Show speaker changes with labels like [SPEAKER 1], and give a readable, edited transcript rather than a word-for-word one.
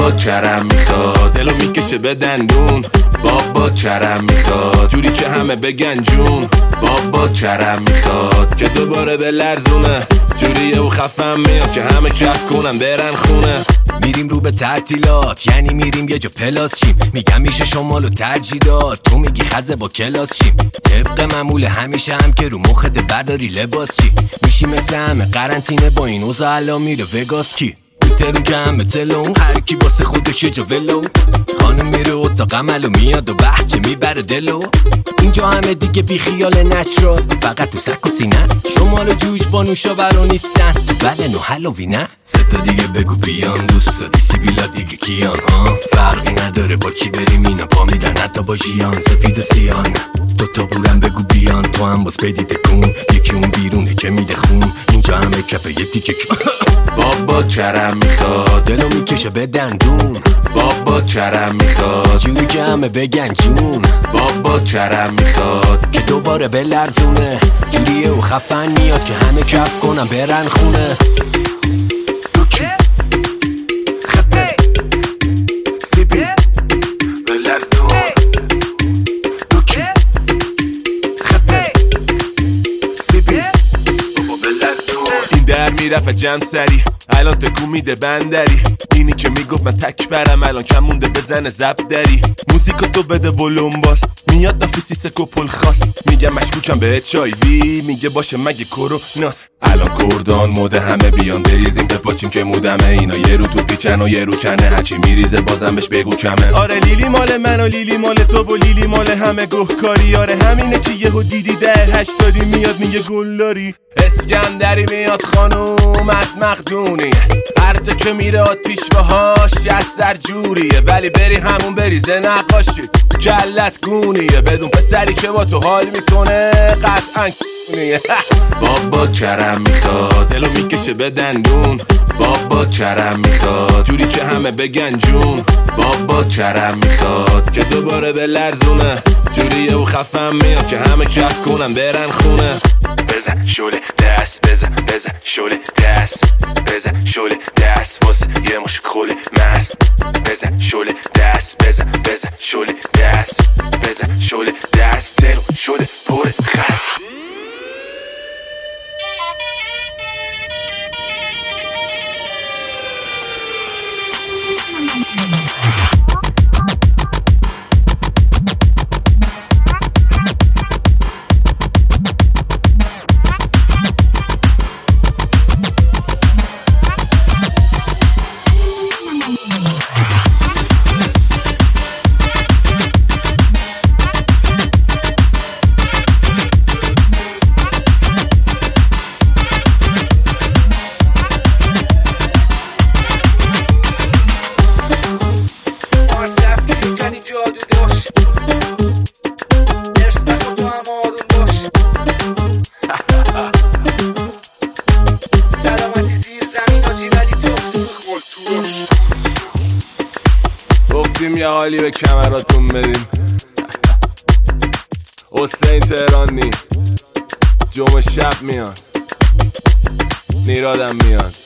[SPEAKER 1] بابا کرم میخواد، دلو میکشه به دندون. بابا کرم میخواد، جوری که همه بگن جون. بابا کرم میخواد که دوباره به لرزونه، جوریه و خفم میاد که همه کف کنن برن خونه.
[SPEAKER 2] میریم رو به تعطیلات، یعنی میریم یه جا پلاس شیم. میگم میشه شمالو ترجیح داد، تو میگی خزه با کلاس شیم. طبق معمول همیشه هم که رو مخت برداری لباس چی میشی مثل همه قرنطینه با این اوضاع الان میره وگاس کی ترون جمع تلون، هر کی واسه خودش یه جا ولو. خانم میره اتاق عمل و میاد و بحچه میبره دلو. اینجا همه دیگه بی خیال نچرال، فقط تو سک و سینه. شمال و جوج با نوشابرا نیستن، تو بدن و هالووی نه. ستا دیگه بگو بیان دوستا، دیسی بیلا دیگه کیان ها. فرقی نداره با چی بریم اینا پا میدن حتی با جیان. سفید و سیان دوتا بورم بگو بیان، تو هم باز بدی تکون. یکی اون بیرونه که میده خون، اینجا همه کپه یه تیکه
[SPEAKER 1] بابا کرم میخواد،
[SPEAKER 2] دلو میکشه به دندون.
[SPEAKER 1] بابا کرم میخواد،
[SPEAKER 2] جوری که همه بگن جون.
[SPEAKER 1] بابا کرم میخواد
[SPEAKER 2] که دوباره به لرزونه، جوریه و خفن میاد که همه کف کنن برن خونه. روکی خطه سیبی
[SPEAKER 1] به لرزون.
[SPEAKER 2] روکی خطه سیبی
[SPEAKER 1] بابا به لرزون. این در میرفت جمع سری، الان تکون میده بندری. اینی که میگفت من تک برم، الان کم مونده بزنه زب دری. موزیکو تو بده ولوم باس، میاد نافیسی سکوپل خاص. میگم مشکوکم به HIV، میگه باشه مگه کروناس. الان کردان موده همه بیان بریزیم بپاچیم که مودمه. اینا یه رو تو پیچن و یه رو کنه، هرچی میریزه بازم بش بگو کمه. آره لیلی مال من و لیلی مال تو و لیلی مال همه گهکاری. آره همینه که یهو دیدی 10-80 میاد میگه گلاری. اسکندری میاد خانوم از مخدونی، هر جا که میره آتیش باهاش از سر جوریه. ولی بری همون بریزه نقاشی کلت گونیه، بدون پسری که با تو حال میکنه قطعا کونیه. بابا کرم میخواد، دلو میکشه به دندون. بابا کرم میخواد، جوری که همه بگن جون. بابا کرم میخواد که دوباره به لرزونه، جوریه و خفم میاد که همه کف کنن برن خونه. بزن شوله دست، بزن شوله دست، بزن شوله دست واسه یه مش خوله مست. بزن شوله دست، بزن شوله دست، بزن شوله دست، دلو شوله پر خست. گفتیم یه حالی به کمراتون بدیم. حسین تهرانی جمعه شب میاد، نیرادم میاد.